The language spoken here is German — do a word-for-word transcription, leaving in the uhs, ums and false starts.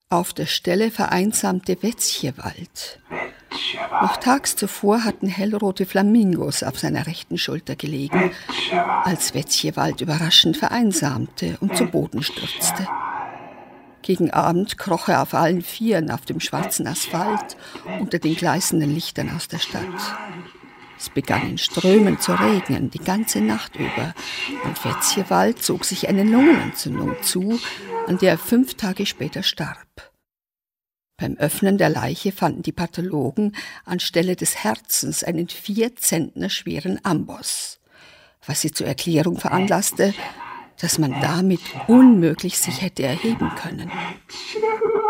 Auf der Stelle vereinsamte Wetzchewald. Noch tags zuvor hatten hellrote Flamingos auf seiner rechten Schulter gelegen, als Wetzchewald überraschend vereinsamte und zu Boden stürzte. Gegen Abend kroch er auf allen Vieren auf dem schwarzen Asphalt unter den gleißenden Lichtern aus der Stadt. Es begann in Strömen zu regnen, die ganze Nacht über, und Wetzchewald zog sich eine Lungenentzündung zu, an der er fünf Tage später starb. Beim Öffnen der Leiche fanden die Pathologen anstelle des Herzens einen vier Zentner schweren Amboss, was sie zur Erklärung veranlasste, dass man damit unmöglich sich hätte erheben können.